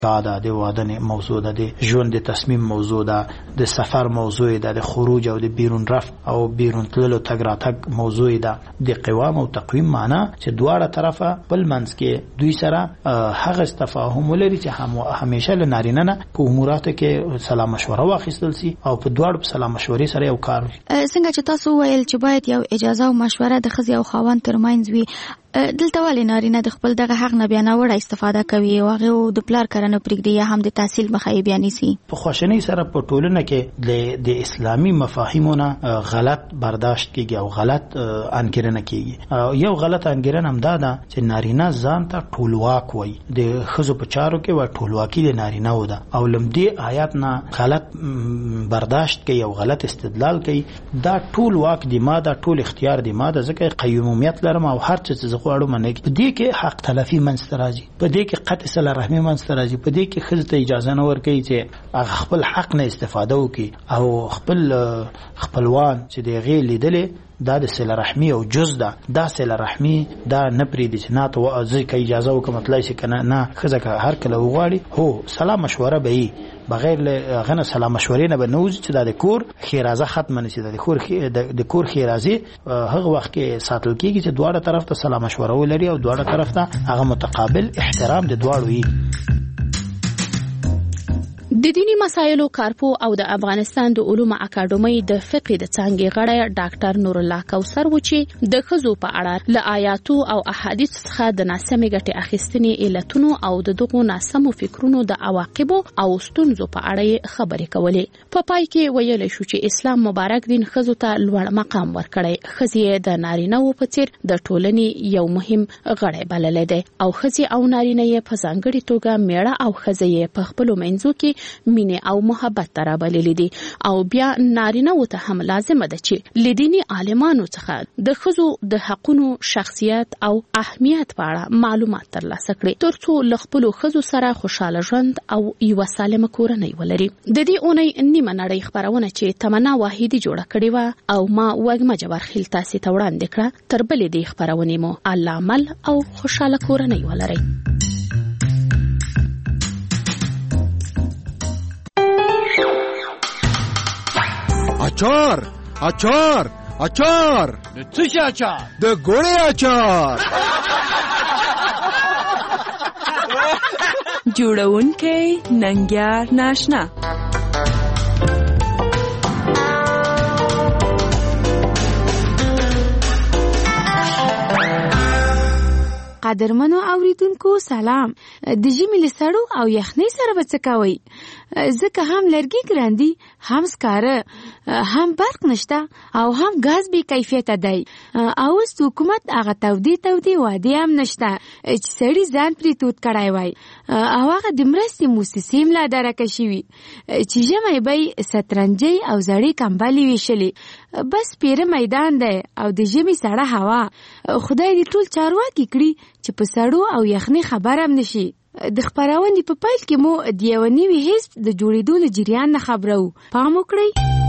دا د واده موضوع ده، د ژوند د تصمیم موضوع ده، د سفر موضوع ده، د خروج او د بیرون رفت او بیرون تللو تګ راتګ موضوع ده. د قوام او تقویم معنا چې دواړه طرفه بل منځ کې دوی سره هغه تفاهم ولري چې همیشه له نارینه نه په اموراتو کې سلا مشوره واخیستل شي او په دواړو په سلا مشورې سره یو کار وي. څنګه چې تاسو ویل چې باید یو اجازه او مشوره د ښځې او خاوند ترمنځ وي، دلته ولې نارینه د خپل دغه حق نه بیا ناوړه استفاده کوي او هغه د پلار کرنه پرېږدي یا هم د تحصیل مخه یې بیا نیسي؟ په خواشنۍ سره په ټولنه کې د اسلامي مفاهیمو نه غلط برداشت کیږي او غلط انګیرنه کیږي. یو غلط انګیرنه هم دا ده چې نارینه ځان ته ټولواک وایي، د ښځو په چارو کې و ټولواکي د نارینه و ده او لمدې آیات نه غلط برداشت کوي او غلط استدلال کوي. دا ټول واک دی ما، دا ټول اختیار دی ما، دا ځکه قیومیت لرم او هر څه غواړم منه. په دې کې حق تلفي منځ راځي، په دې کې قطع صله رحمي منځ راځي، په دې کې ښځې ته اجازه نه ورکوي چې خپل حق نه استفاده وکړي او خپلوان چې د هغې لیدلې دا د صله رحمي او جز ده، دا صله رحمي دا نه پرېږدي چې نه ته زه که اجازه وکړم مطلب شي که نه ښځه که هر کله وغواړي هو سلا مشوره به وي، بغیر له هغه نه سلا مشورې نه به نه وځي چې دا د کور ښېرازه ختمه نه شي. د کور ښېرازي هغه وخت کې ساتل کېږي چې دواړه طرف ته سلا مشوره ولري او دواړه طرف ته هغه متقابل احترام د دواړو وي. د دینی مسایلو کارپو او د افغانستان د علومو اکاډمۍ د فقه د څانګې غړی ډاکټر نور الله کوثر و چې د ښځو په اړه له آیاتو او احادیث څخه د ناسمې ګټې اخیستنې علتونو او د دغو ناسمو فکرونو د عواقبو او ستونزو په اړه خبرې کولې. په پای کې ویل شو چې اسلام مبارک دین ښځو ته لوړ مقام ورکړی. ښځې د نارینه‌و په څیر د ټولنې یو مهم غړی بللی دی او ښځې او نارینه یې په ځانګړې توګه میړه او ښځه یې په خپلو منځو کې مینه او محبت ته رابللي دي او بیا نارینه و ته هم لازمه ده چې له دیني عالمانو څخه د ښځو د حقونو، شخصیت او اهمیت په اړه معلومات ترلاسه کړي ترڅو له خپلو ښځو سره خوشاله ژوند او یوه سالمه کورنۍ ولري. د دې اونۍ نیمه نړۍ خپرونه چې تمنا واحدي جوړه کړې وه او ما وږمه جبارخیل تاسې ته وړاندې کړه، تر بلې دې خپرونې مو الله عمل او خوشاله کورنۍ ولرئ. اچار اچار اچار د څه شي اچار؟ د ګوړې اچار. جوړونکی ننګیار ناشنا. قدرمنو اوریدونکو سلام. د ژمي له سړو او یخنۍ سره به څه کوئ؟ ځکه هم لرګي ګران دي، هم سکاره، هم برق نشته او هم غاز بې کیفیته دی او اوس حکومت هغه تودې وعدې هم نشته چې سړي ځان پرې تود کړی وای او هغه د مرستې موسسې هم لا درکه شوي چې ژمی به یې سترنجۍ او زړې کمبلې ویشلې. بس پیره میدان دی او د ژمي سړه هوا. خدای دې ټول چارواکي کړي چې په سړو او یخنۍ خبر هم نشي. د خپرونې په پیل کې مو د یوه نوي حزب د جوړېدو له جریان نه خبرو. پام وکړئ.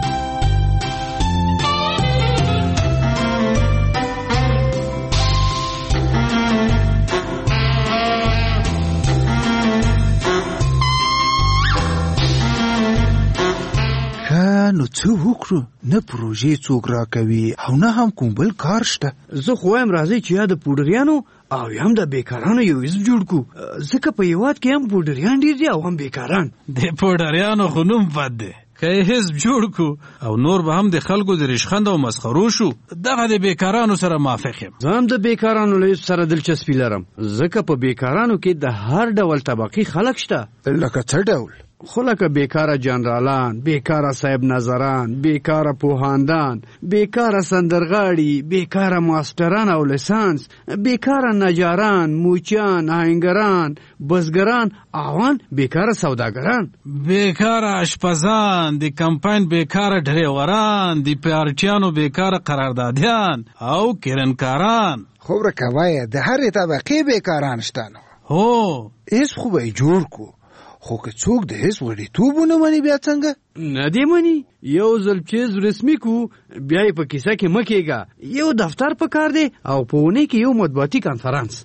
نو څه وکړو؟ نه پروژې څوک راکوي او نه هم کوم بل کار شته. زه خو وایم راځئ چې یا د پوډریانو او هم د بیکارانو یو حزب جوړ کړو، ځکه په هېواد کې هم پوډریان ډېر دي او هم بیکاران. د پوډریانو خو نوم بد دی، که یې حزب جوړ کړو او نور به هم د خلکو د ریشخند او مسخرو شو. دغه د بیکارانو سره موافق یم. زه هم د بیکارانو له حزب سره دلچسپي لرم، ځکه په بیکارانو کې د هر ډول طبقې خلک شته. لکه څه ډول؟ خو لکه بیکاره جنرالان، بیکاره صاحب نظران، بیکاره پوهاندان، بیکاره سندرغاړي، بیکاره ماستران او لیسانس، بیکاره نجاران، موچیان، آهنګران، بزګران، اوان بیکاره سوداګران، بیکاره اشپزان، د کمپاین بیکاره ډریوران، د پارټیانو بیکاره قراردادیان او کرنکاران. خو ورکه وایه د هرې طبقې بیکاران شته نو. هو هیڅ خو به یې جوړ کو خو که څوک د هیڅ وړیتوب ونه مني بیا څنګه؟ نه دی مني. یو ځل چې رسمي کو بیا یې په کیسه کې مه کېږه. یو دفتر په کار دی او په اونۍ کې یو مطبوعاتي کنفرانس.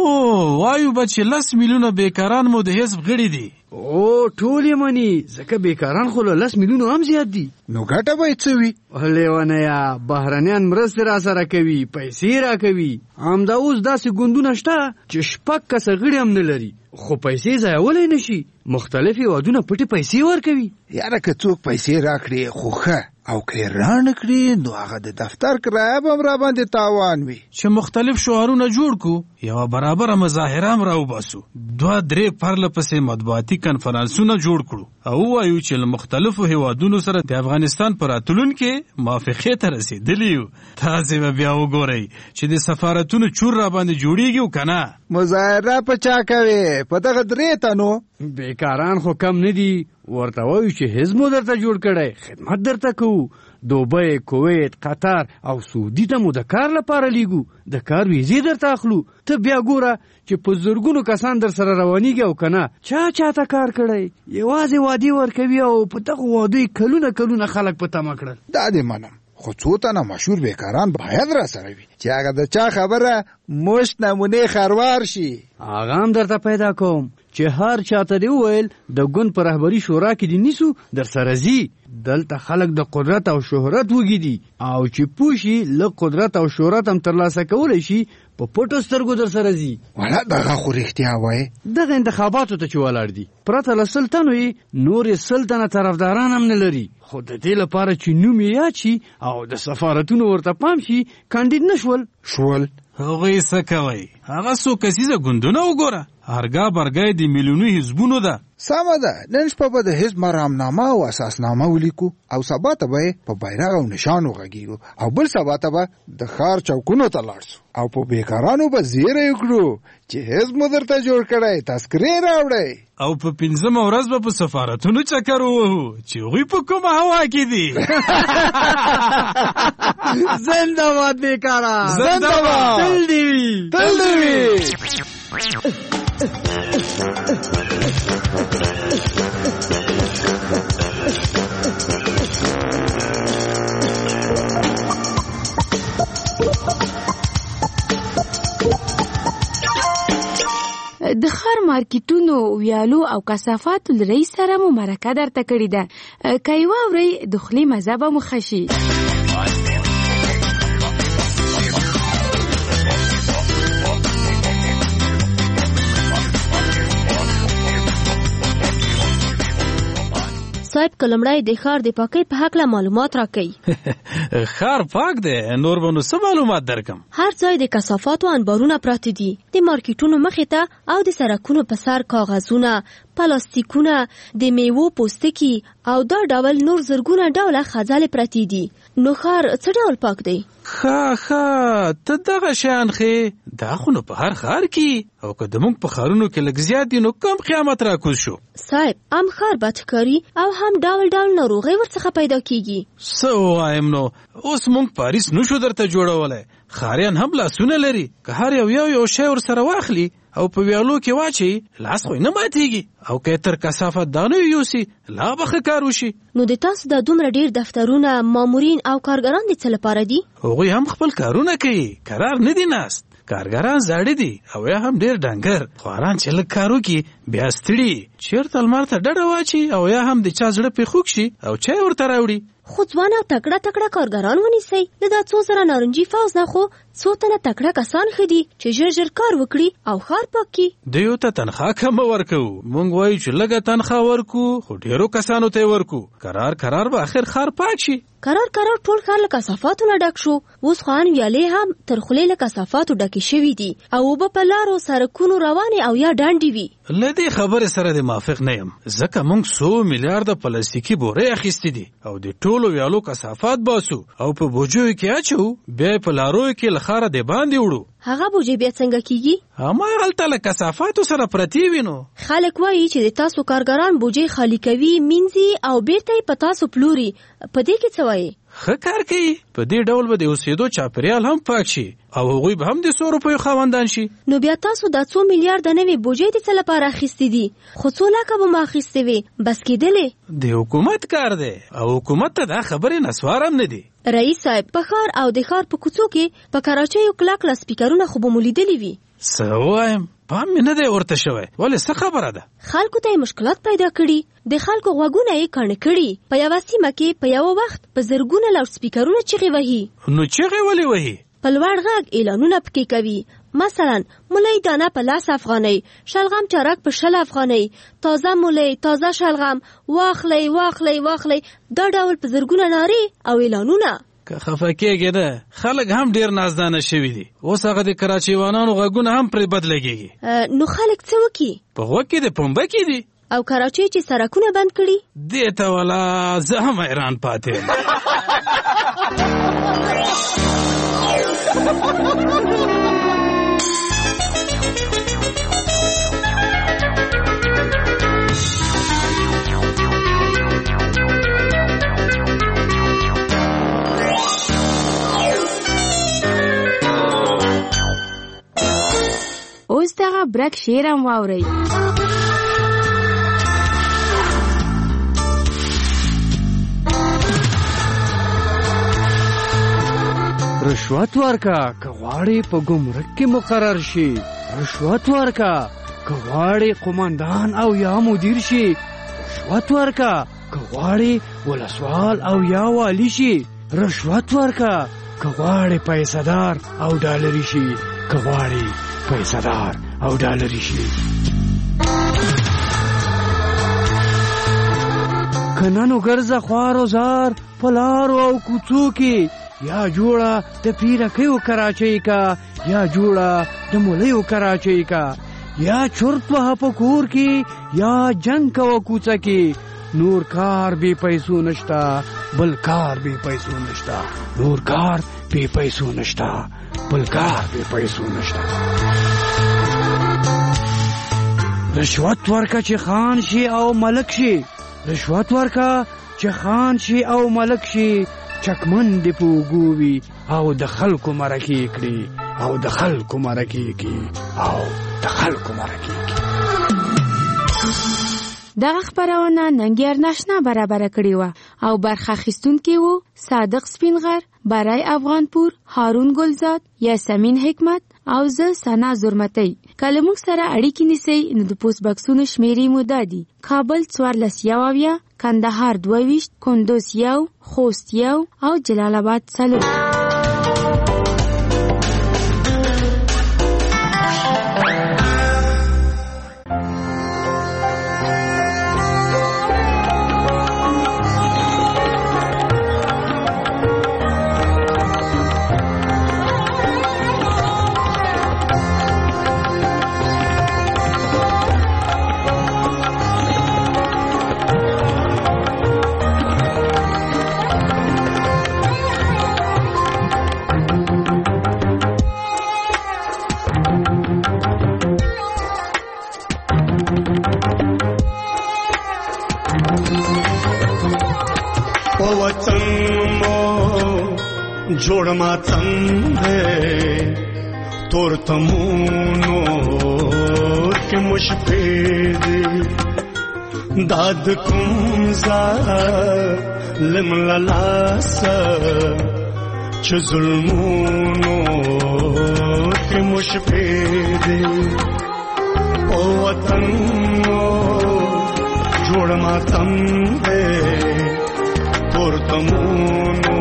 وایو به چې 10 میلیونه بیکاران مو د حزب غړي دي. ټول یې مني ځکه بیکاران خو له 10 میلیونو هم زیات دي. نو ګټه به یې څه وي؟ لیونیا بهرنیان مرستې را سره کوي، پیسې را کوي. همدا اوس داسې ګوندونه شته چې 6 کسه غړي هم نه لري خو پیسې ځایولی نشي. مختلف هیوادونه پټې پیسې ورکوي. یاره که څوک پیسې راکړي خو ښه، او که یې رانه کړي نو هغه د دفتر کرایه به هم راباندې تاوان وي. چې مختلف شعارونه جوړ کو، یوه برابره مظاهره هم راوباسو، 2-3 پرله پسې مطبوعاتي کنفرانسونه جوړ کړو او ووایو چې له مختلفو هیوادونو سره د افغانستان په راتلونکې موافقې ته رسېدلي یو. تاسې به بیا وګورئ چې د سفارتونو چور راباندې جوړېږي او که نه. مظاهره په چا کوې؟ په دغه 3 تنو. بیکاران خو کم نه دي. ورته وایو چې حزب مو درته جوړ کړی، خدمت درته کوو. دوبۍ، کویت، قطر او سعودي ته مو د کار لپاره لیږو، د کار ویزې درته اخلو. ته بیا ګوره چې په زرګونو کسان در سره روانېږي او که نه چاته کار کړی. یوازې وعدې ورکوي او په دغه وعدو کلونه خلک په تمه کړل. دا دې منم، خو څو تنه مشهور بیکاران باید را سره وي چې هغه د چا خبره مشت نمونې خروار شي. هغه هم درته پیدا کوم چې هر چاته دی وویل د ګوند په رهبري شورا کې دی نیسو در سره ځي. دلته خلک د قدرت او شهرت وږي دي او چې پوه شي له قدرت او شهرت هم ترلاسه کولی شي په پټو سترګو در سره ځي. ولا دغه خو رښتیا وایي. دغه انتخاباتو ته چې ولاړ دي پرته له 100 تنو یې نور 100 تنه طرفداران هم نه لري. خو د دې لپاره چې نوم یې یاد شي او د سفارتونو ورته پام شي کاندید نه شول. هغوی څه کوي؟ هغه څو کسیزه ګوندونه وګوره، هرګا برګی د میلیونو حزبونو ده. سمه ده، نن شپه به د حزب مرامنامه او اساسنامه ولیکو او سبا ته به په بیرغ او نشان وغږیږو او بل سبا ته به د ښار چوکونو ته لاړ شو او په بیکارانو به زیری وکړو چې حزب مو درته جوړ کړی، تذکرې راوړئ. او په 5مه ورځ به په سفارتونو چکر ووهو چې هغوی په کومه هوا کې دي. زنده‌باد بیکاران، زنده‌باد، تل دې وي. د ښار مارکیټونو، ویالو او کثافاتو له رئیس سره مو مرکه درته کړې ده. که یې واورئ د خولې مزه به مو ښه شي. صاحب کلمړی د ښار د پاکۍ په هکله معلومات راکوي. ښار پاک دی، نور به نو څه معلومات درکم؟ هر ځای د کثافاتو انبارونه پراته دي، د مارکیټونو مخې ته او د سړکونو په سر کاغذونه، پلاستیکونه، د میوو پوستکي او دا ډول نور زرګونه ډوله خځلې پرتې دي. نو ښار څه ډول پاک دی؟ ښه ته دغه شیان ښې، دا خو نو په هر ښار کې، او که زموږ په ښارونو کې لږ زیات دي نو کم قیامت راکوز شو. صاحب عام ښار بد ښکاري او هم ډول ناروغۍ ورڅخه پیدا کیږي. څه ووایم نو، اوس موږ پاریس نشو درته جوړولی. ښاریان هم لاسونه لري، که هر یو شی ورسره واخلي او په ویالو کې واچي لاس خو نه ماتېږي، او که تر کثافت دانو یوسي لا به ښه کار وشي. نو د تاسو د دومره ډیر دفترونه، مامورین او کارګران د څه لپاره دي؟ هغوی هم خپل کارونه کوي، قرار نه دي ناست. کارګران زاړه دي او یا هم ډیر ډنګر، خواران چې لږ کار وکړي بیا ستړي، چېرته لمر ته ډډه واچي او یا هم د چا زړه پرې خوږ شي او چای ورته راوړي. خو ځوان او تکړه کارګران ونیسئ. د دا 2 زره نارنجي فوز نه خو 100 تنه تکړه کسان ښه دي چې ژر کار وکړي او ښار پاک کړي. دوی ته تنخواه کمه ورکوو، موږ وایو چې لږه تنخواه ورکو خو ډیرو کسانو ته یې ورکو. قرار به آخر ښار پاک شي. قرار ټول ښار له کثافاتو نه ډک شو. اوس خو ان ویالې هم تر خولې له کثافاتو ډکې شوي دي او اوبه په لارو سړکونو روانې او یا ډنډې وي. له دې خبرې سره د موافق نه یم، ځکه موږ 100 میلیارده پلاستیکي بورې اخیستې دي او د ټولو ویالو کثافات باسو او په بوجیو کې اچو، بیا په لارویو کې له ښاره د باندې وړو. هغه بوجي بیا څنګه کیږي؟ هماغلته له کثافاتو سره پرتې وي. نو خلک وایي چې د تاسو کارګران بوجي خالی کوي، مینځي او بیرته یې په تاسو پلوري. په دې کې څه وایي؟ ښه کار کوي. په دې ډول به د اوسېدو چاپیریال هم پاک شي او هغوی به هم د 100 روپیو خاوندان شي. نو بیا تاسو د 2 میلیارډ نوې بوجۍ د څه لپاره اخیستې دي؟ خو 2 لکه به ما اخیستې وي، بس کېدلې؟ د حکومت کار دی او حکومت ته دا خبرې نسوار هم نه دي. رئیس صاحب، په ښار او د ښار په کوڅو کې په کراچیو کلک سپیکرونه خو به مو لیدلي وي. څه ووایم، پام مې نه دی ورته شوی. ولې څه خبره ده؟ خلکو ته یې مشکلات پیدا کړي، د خلکو غوږونه یې کاڼه کړي. په یوه سیمه کې په یوه وخت په زرګونه لاوډ سپیکرونه چغې وهي. نو چغې ولې وهي؟ په لوړ غږ اعلانونه پکې کوي. مثلا مولۍ دانه په 10 افغانۍ، شلغم چارک په 20 افغانۍ، تازه مولۍ، تازه شلغم، واخلئ واخلئ واخلئ. دا ډول په زرګونه نارې او اعلانونه. که خفه کېږي ده، خلک هم ډېر نازدانه شوي دي. اوس هغه د کراچیوانانو غږونه هم پرې بد لګېږي. نو خلک څه وکړي؟ په غوږ کې د پنبه کې دي. او کراچۍ چې سړکونه بند کړي، دې ته والا زه هم حیران پاتې یم. اوس دغه برک شعر هم واورئ. رشوت ورکا که غواړې په ګمرک کې مقرر شي. رشوت ورکا که غواړې قومندان او یا مدیر شي. رشوت ورکا که غواړې ولسوال او یا والی شي. رشوت ورکا که غواړې پیسه‌دار او ډالري شي. که غواړې پیسه‌دار او ډالري شي. کننو ګرځه خوار و زار په لارو او کوڅو کې. یا جوړه د پیرکیو کراچۍ کا، یا جوړه د مولیو کراچۍ کا. یا چرت وه په کور کې، یا جنگ کوه کوڅه کې. نور کار بے پیسو نشتا، بل کار بے پیسو نشتا. نور کار بے پیسو نشتا، بل کار بے پیسو نشتا. رشوت ورکا چې خان شي او ملک شي. رشوت ورکا چې خان شي او ملک شي. چکمن دی پوګوي او د خلکو مرکې کړي، او د خلکو مرکې کړي، او د خلکو مرکې کړي. دغه خبرونه ننګیار ناشنا برابر کړی و او برخه اخیستونکي وو صادق سپینغر، برای افغانپور، هارون گلزاد، یاسمین حکمت او زه سنا زرمتی. کله موږ سره اړیکې نیسئ نو د پوسټ بکسونو شمیرې مو دا دي: کابل 14 کندهار 22 کندوز 1 خوست 1 او جلال آباد 4. جوړ ما څنګه تور تمونو کې مشپې داد کوم ظالم لاس چې ظلمونو کې مشپې او وطن جوړ ما څنګه تور تمونو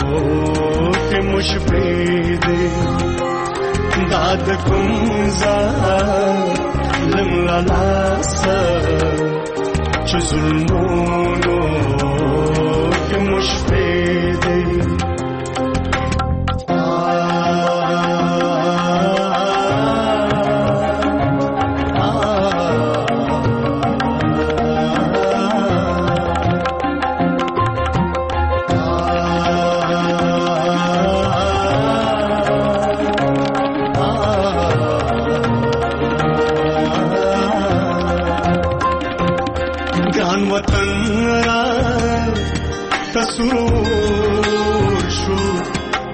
مشپې داد کوم ظالم لاس چې ظلمونو کې مشپې وطن را تسرو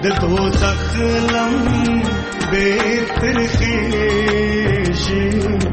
دوزخ لم بترخيشي